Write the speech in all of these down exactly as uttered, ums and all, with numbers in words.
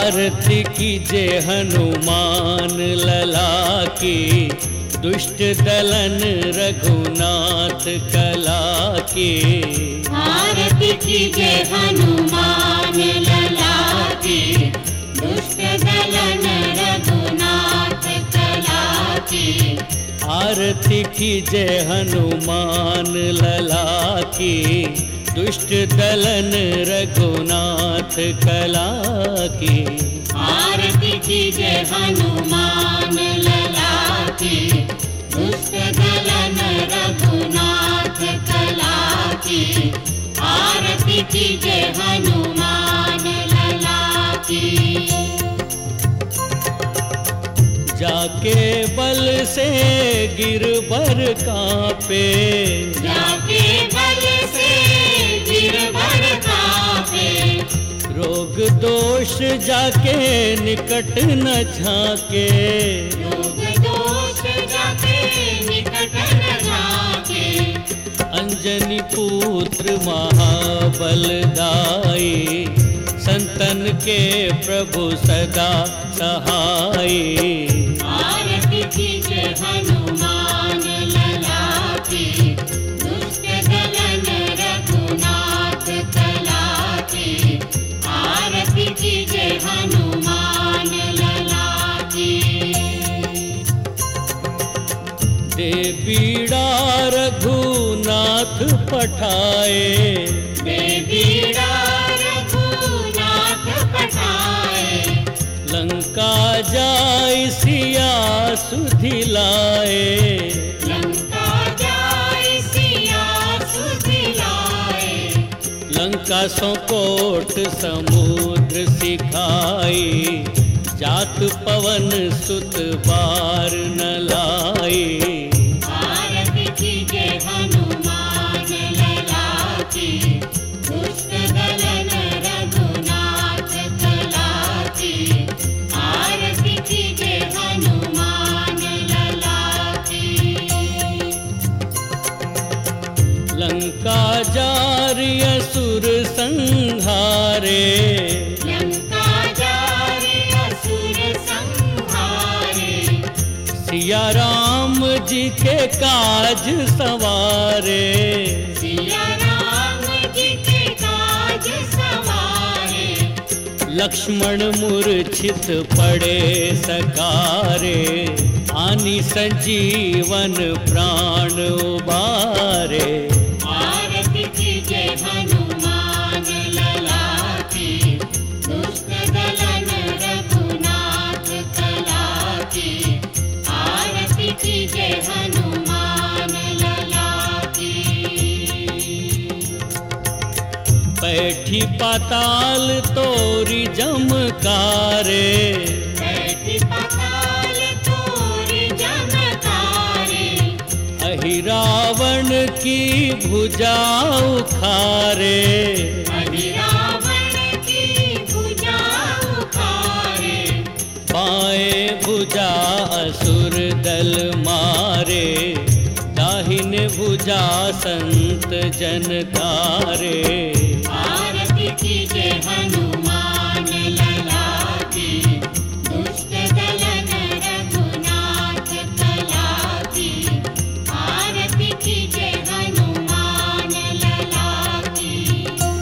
आरती कीजे हनुमान लला की, दुष्ट दलन रघुनाथ कला की। आरती कीजे हनुमान लला की, दुष्ट दलन रघुनाथ कला की। आरती कीजे हनुमान लला की, दुष्ट दलन रघुनाथ कला की। आरती कीजे हनुमान लला की, दुष्ट दलन रघुनाथ कला की। आरती कीजे हनुमान लला की। जाके बल से गिरबर कांपे, जाके बल से गिरबर कांपे। रोग दोष जाके निकट न झाके, रोग दोष जाके निकट न झाके। अंजनी पुत्र महाबलदाई, संतन के प्रभु सदा सहाय। आरती कीजे हनुमान लला की, दुष्ट दलन रघुनाथ कला की। आरती कीजे हनुमान लला की। दे पीड़ा रघुनाथ पठाए, दे पीड़ा रघुनाथ पठाए। लंका जाय सिया सुधिलाए, लंका जाय सिया सुधिलाए। लंका सौ कोट समुद्र सिखाई, जात पवन सुत बार न लाई। आरती कीजे हनुमान लला की, दुष्ट दलन रघुनाथ कला की। आरती कीजे हनुमान लला की। लंका जारि असुर संहारे, लंका जारि असुर संहारे। सिया राम जी के काज सवारे, सिया राम जी के काज सवारे। लक्ष्मण मूर्छित पड़े सकारे, आनी संजीवन प्राण उबारे। आरती कीजे हनुमान लला की, दुष्ट दलन रघुनाथ कला की। आरती कीजे हनुमान लला की। बैठी पाताल तोरी जमकारे, बैठी पाताल तोरी जमकारे। अहि रावण की भुजा उखारे, अहि रावण की भुजा उखारे। बाएं भुजा असुर दल मारे, दाहिने भुजा संत जन तारे। आरती कीजे हनुमान लला की, दुष्ट दलन रघुनाथ कला की। आरती कीजे हनुमान लला की।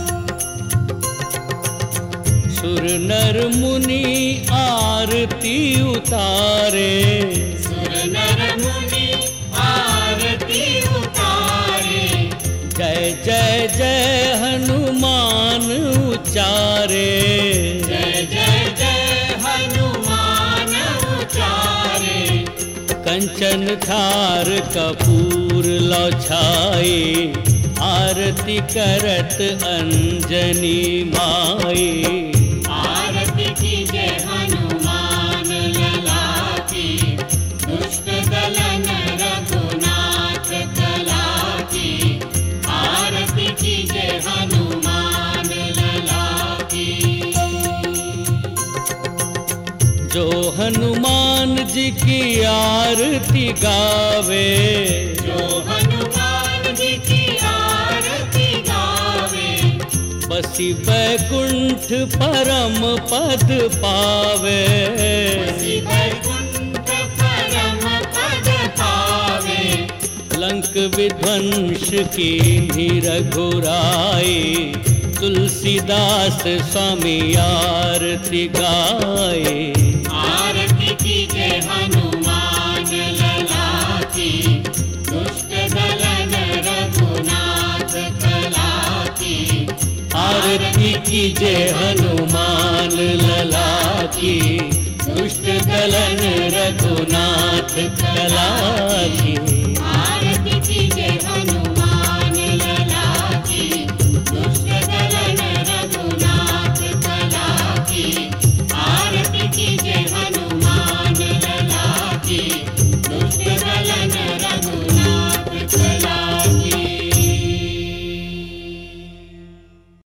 सुर नर मुनि आरती उतारे, सुर नर मुनि आरती उतारे। जय जय जय हनुमान उचारे, जय जय जय हनुमान उचारे। कंचन थार कपूर लौछाई, आरती करत अंजनी माई। आरती कीजे हनुमान लला की, दुष्ट दलन रघुनाथ कला की। आरती कीजे हनुमान लला की। जो हनुमान जी की आरती गावे, जो हनुमान जी की आरती गावे। बसी बैकुंठ परम पद पावे। बसी बैकुंठ परम पद पावे। लंक विध्वंस की रघुराई, तुलसीदास स्वामी आरती गाए। आरती कीजे हनुमान लला की, दुष्ट दलन रघुनाथ कला की। आरती कीजे हनुमान लला की, दुष्ट दलन रघुनाथ कला की।